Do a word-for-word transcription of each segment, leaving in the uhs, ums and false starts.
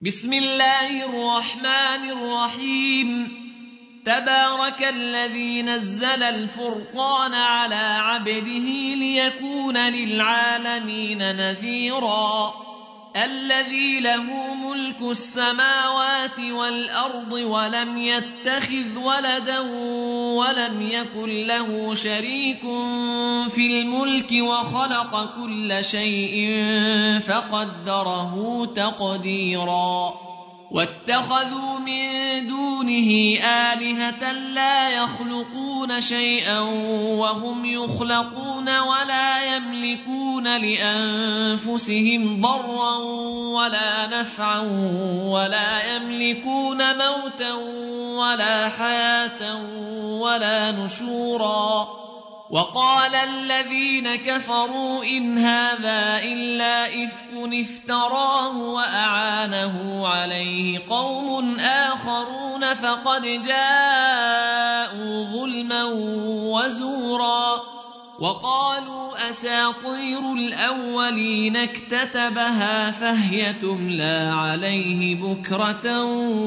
بسم الله الرحمن الرحيم. تبارك الذي نزل الفرقان على عبده ليكون للعالمين نذيرا. الذي له ملك السماوات والأرض ولم يتخذ ولدا ولم يكن له شريك في الملك وخلق كل شيء فقدره تقديرا. واتخذوا من دونه آلهة لا يخلقون شيئا وهم يخلقون ولا يملكون لأنفسهم ضرا ولا نفعا ولا يملكون موتا ولا حياة ولا نشورا. وقال الذين كفروا إن هذا إلا إفك افتراه وأعانه عليه قوم آخرون فقد جاءوا ظلما وزورا. وقالوا أساطير الأولين اكتتبها فهي تملى عليه بكرة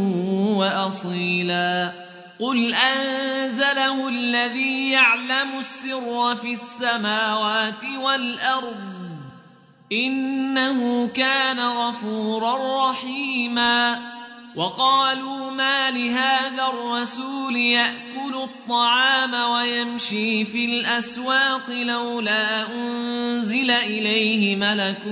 وأصيلا. قل أنزله الذي يعلم السر في السماوات والأرض إنه كان غفورا رحيما. وقالوا ما لهذا الرسول يأكل الطعام ويمشي في الأسواق لولا أنزل إليه ملك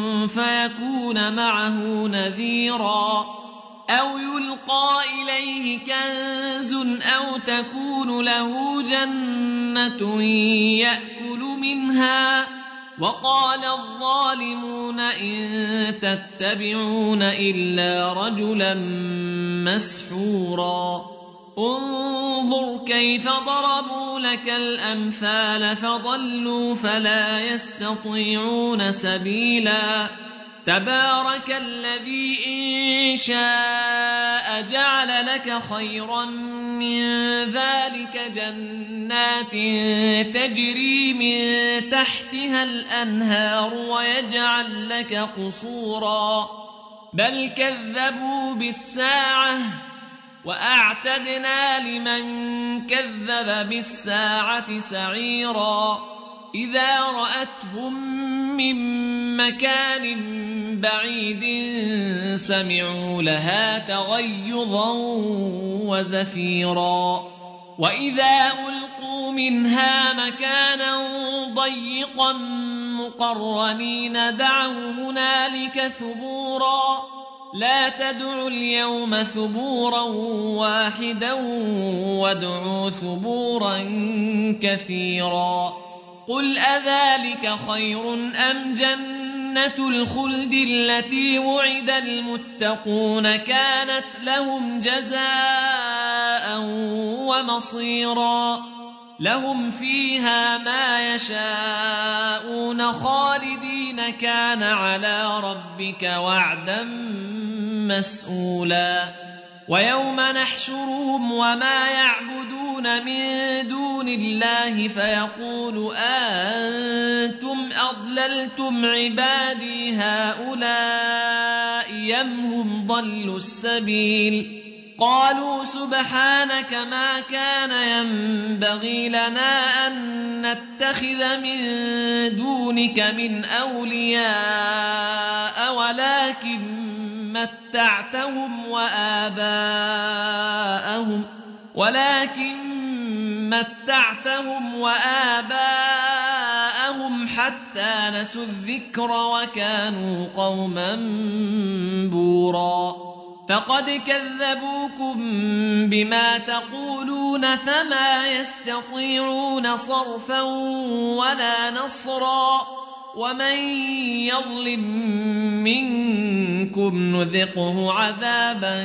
فيكون معه نذيرا. أو يلقى إليه كنز أو تكون له جنة يأكل منها. وقال الظالمون إن تتبعون إلا رجلا مسحورا. انظر كيف ضربوا لك الأمثال فضلوا فلا يستطيعون سبيلا. تبارك الذي إن شاء جعل لك خيرا من ذلك جنات تجري من تحتها الأنهار ويجعل لك قصورا. بل كذبوا بالساعة وأعتدنا لمن كذب بالساعة سعيرا. إذا رأتهم من مكان بعيد سمعوا لها تغيظا وزفيرا. وإذا ألقوا منها مكانا ضيقا مقرنين دعوا هنالك ثبورا. لا تدعوا اليوم ثبورا واحدا وادعوا ثبورا كثيرا. قل أذلك خير أم جنة الخلد التي وعد المتقون كانت لهم جزاء ومصيرا. لهم فيها ما يشاءون خالدين كان على ربك وعدا مسئولا. ويوم نحشرهم وما يعبدون من دون الله فيقول أنتم أضللتم عبادي هؤلاء أم هم ضلوا السبيل. قالوا سبحانك ما كان ينبغي لنا أن نتخذ من دونك من أولياء ولكن متعتهم وآباءهم ولكن متعتهم وآباءهم حتى نسوا الذكر وكانوا قوما بورا. فقد كذبوكم بما تقولون فما يستطيعون صرفا ولا نصرا. ومن يظلم منكم نذقه عذابا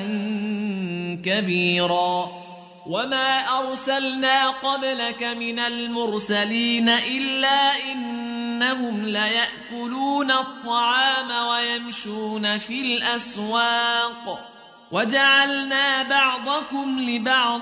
كبيرا. وما أرسلنا قبلك من المرسلين إلا إنهم ليأكلون الطعام ويمشون في الأسواق وجعلنا بعضكم لبعض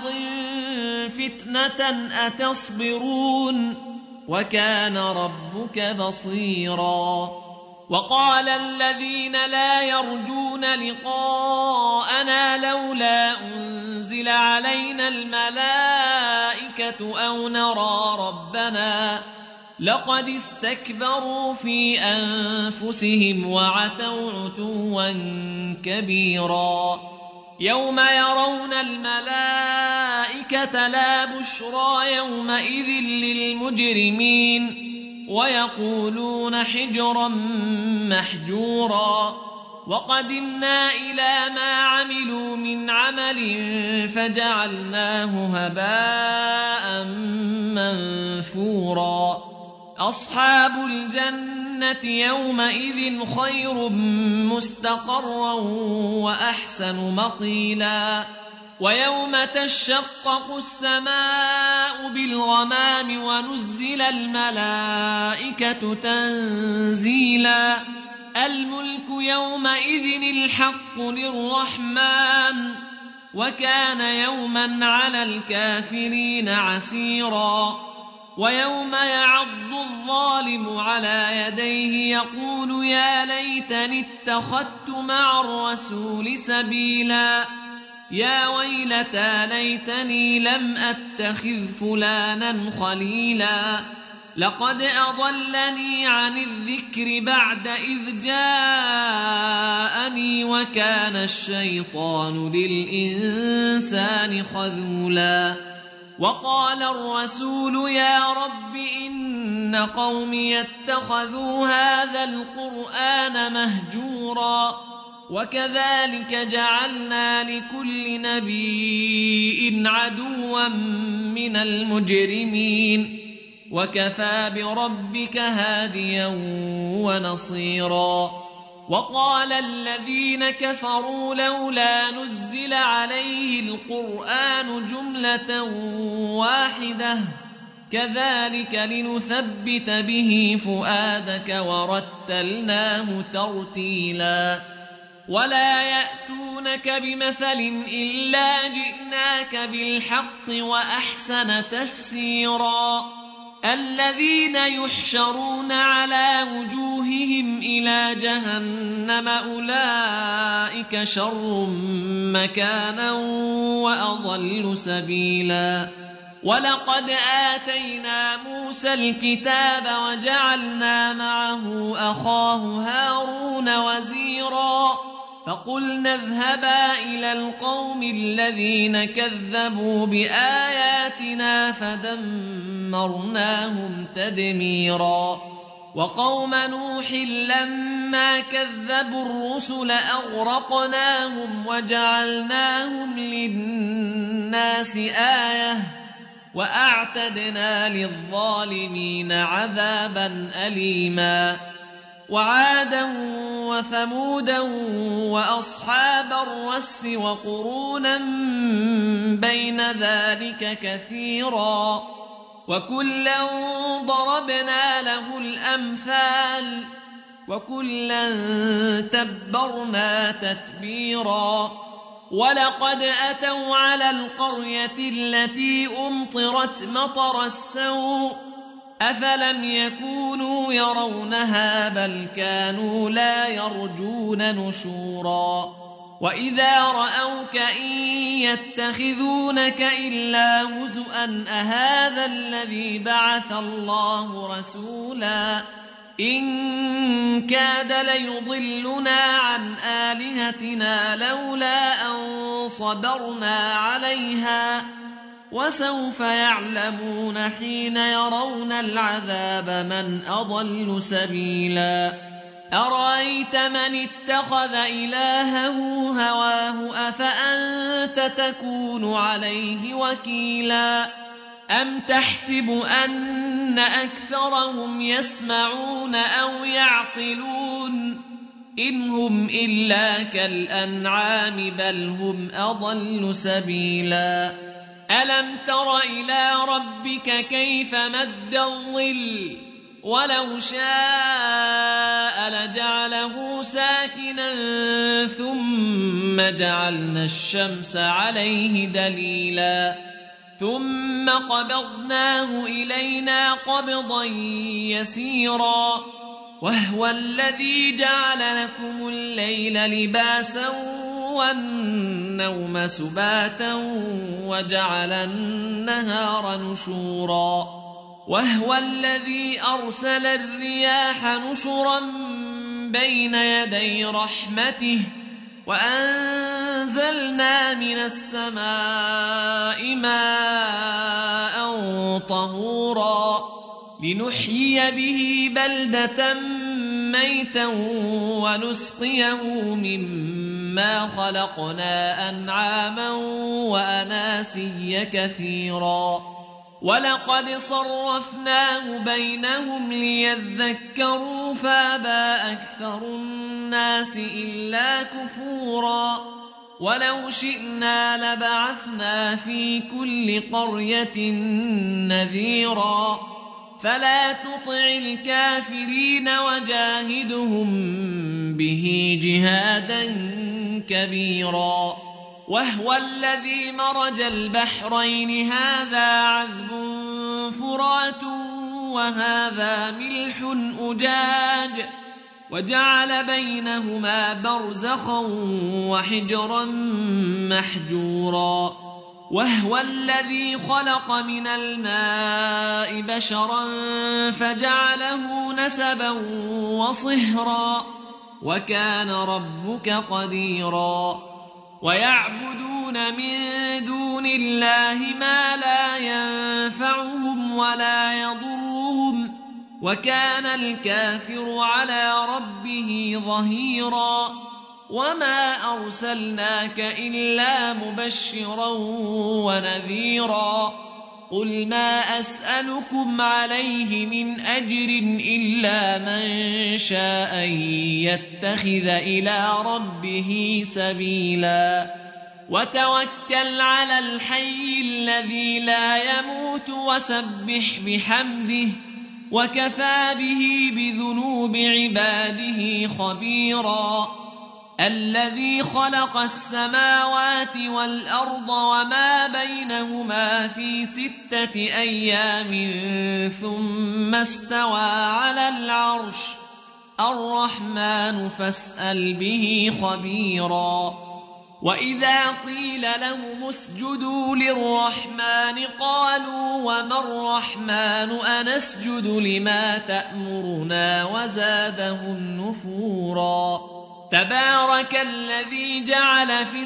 فتنة أتصبرون وكان ربك بصيرا. وقال الذين لا يرجون لقاءنا لولا أنزل علينا الملائكة أو نرى ربنا لقد استكبروا في أنفسهم وعتوا عتوا كبيرا يوم يرون الملائكة لا بشرى يومئذ للمجرمين ويقولون حجرا محجورا وقدمنا إلى ما عملوا من عمل فجعلناه هباء منثورا أصحاب الجنة يومئذ خير مستقرا وأحسن مقيلا ويوم تشقق السماء بالغمام ونزل الملائكة تنزيلا الملك يومئذ الحق للرحمن وكان يوما على الكافرين عسيرا ويوم يعض الظالم على يديه يقول يا ليتني اتخذت مع الرسول سبيلا يا ويلتى ليتني لم أتخذ فلانا خليلا لقد أضلني عن الذكر بعد إذ جاءني وكان الشيطان للإنسان خذولا وقال الرسول يا رب إن قومي اتخذوا هذا القرآن مهجورا وكذلك جعلنا لكل نبي عدوا من المجرمين وكفى بربك هاديا ونصيرا وقال الذين كفروا لولا نزل عليه القرآن جملة واحدة كذلك لنثبت به فؤادك ورتلناه ترتيلا ولا يأتونك بمثل إلا جئناك بالحق وأحسن تفسيرا الذين يحشرون على وجوههم إلى جهنم أولئك شر مكانا وأضل سبيلا ولقد آتينا موسى الكتاب وجعلنا معه أخاه هارون وزيرا فقلنا اذهبا إلى القوم الذين كذبوا بآياتنا فدمرناهم تدميرا وقوم نوح لما كذبوا الرسل أغرقناهم وجعلناهم للناس آية وأعتدنا للظالمين عذابا أليما وعادا وثمودا وأصحاب الرس وقرونا بين ذلك كثيرا وكلا ضربنا له الأمثال وكلا تبرنا تتبيرا ولقد أتوا على القرية التي أمطرت مطر السوء أفلم يكونوا يرونها بل كانوا لا يرجون نشورا وإذا رأوك إن يتخذونك إلا هزؤا أهذا الذي بعث الله رسولا إن كاد ليضلنا عن آلهتنا لولا أن صبرنا عليها وسوف يعلمون حين يرون العذاب من أضل سبيلا أرأيت من اتخذ إلهه هواه أفأنت تكون عليه وكيلا أم تحسب أن أكثرهم يسمعون أو يعقلون إن هم إلا كالأنعام بل هم أضل سبيلا ألم تر إلى ربك كيف مد الظل ولو شاء لجعله ساكنا ثم جعلنا الشمس عليه دليلا ثم قبضناه إلينا قبضا يسيرا وهو الذي جعل لكم الليل لباسا والنوم سباتا وجعل النهار نشورا وهو الذي أرسل الرياح نشرا بين يدي رحمته وأنزلنا من السماء ماء طهورا لنحيي به بلدة ميتا ونسقيه مما خلقنا أنعاما وأناسيا كثيرا ولقد صرفناه بينهم ليذكروا فأبى أكثر الناس إلا كفورا ولو شئنا لبعثنا في كل قرية نذيرا فلا تطع الكافرين وجاهدهم به جهادا كبيرا وهو الذي مرج البحرين هذا عذب فرات وهذا ملح أجاج وجعل بينهما برزخا وحجرا محجورا وهو الذي خلق من الماء بشرا فجعله نسبا وصهرا وكان ربك قديرا ويعبدون من دون الله ما لا ينفعهم ولا يضرهم وكان الكافر على ربه ظهيرا وما أرسلناك إلا مبشرا ونذيرا قل ما أسألكم عليه من أجر إلا من شاء أن يتخذ إلى ربه سبيلا وتوكل على الحي الذي لا يموت وسبح بحمده وكفى به بذنوب عباده خبيرا الذي خلق السماوات والأرض وما بينهما في ستة أيام ثم استوى على العرش الرحمن فاسأل به خبيرا وإذا قيل لهم اسجدوا للرحمن قالوا وما الرحمن أنسجد لما تأمرنا وزادهم نفورا تبارك الذي جعل في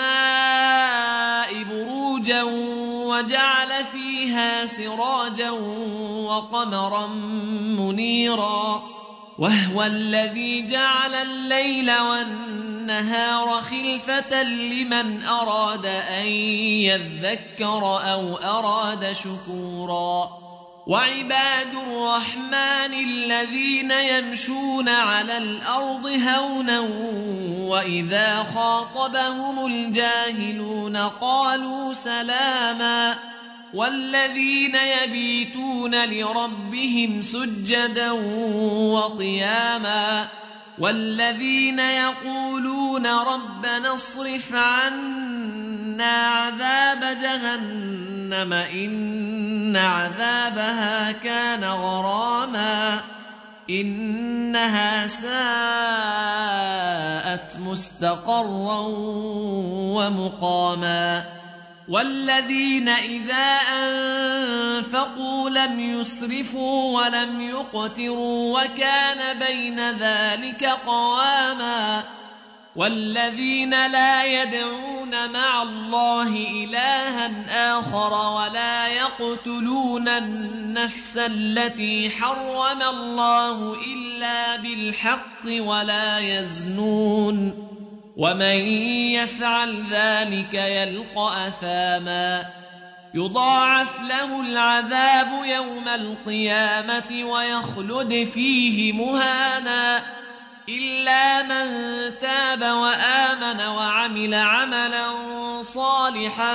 السماء بروجا وجعل فيها سراجا وقمرا منيرا وهو الذي جعل الليل والنهار خلفة لمن أراد أن يذكر أو أراد شكورا وعباد الرحمن الذين يمشون على الأرض هونا وإذا خاطبهم الجاهلون قالوا سلاما والذين يبيتون لربهم سجدا وقياما والذين يقولون ربنا اصرف عنا عذاب جهنم إن عذابها كان غراما إنها ساءت مستقرا ومقاما والذين إذا أنفقوا لم يسرفوا ولم يقتروا وكان بين ذلك قواما والذين لا يدعون مع الله إلها آخر ولا يقتلون النفس التي حرم الله إلا بالحق ولا يزنون ومن يفعل ذلك يلقى أثاما يضاعف له العذاب يوم القيامة ويخلد فيه مهانا إلا من تاب وآمن وعمل عملا صالحا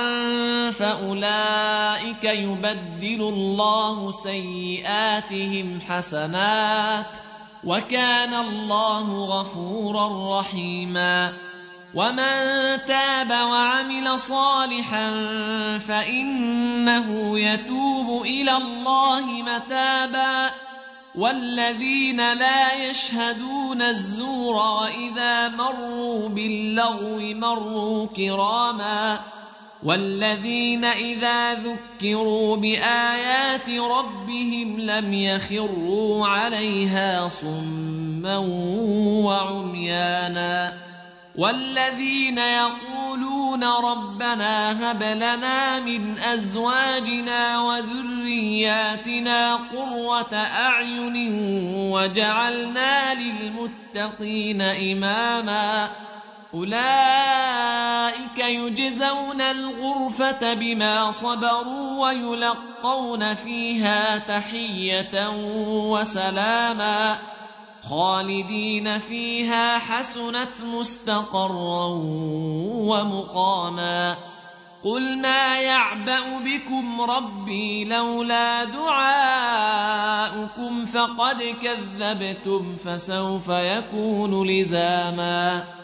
فأولئك يبدل الله سيئاتهم حسنات وكان الله غفورا رحيما ومن تاب وعمل صالحا فإنه يتوب إلى الله متابا والذين لا يشهدون الزور وإذا مروا باللغو مروا كراما والذين إذا ذكروا بآيات ربهم لم يخروا عليها صما وعميانا والذين يقولون ربنا هب لنا من أزواجنا وذرياتنا قرة أعين وجعلنا للمتقين إماما أولئك يجزون الغرفة بما صبروا ويلقون فيها تحية وسلاما خالدين فيها حسنت مستقرا ومقاما قل ما يعبأ بكم ربي لولا دعاؤكم فقد كذبتم فسوف يكون لزاما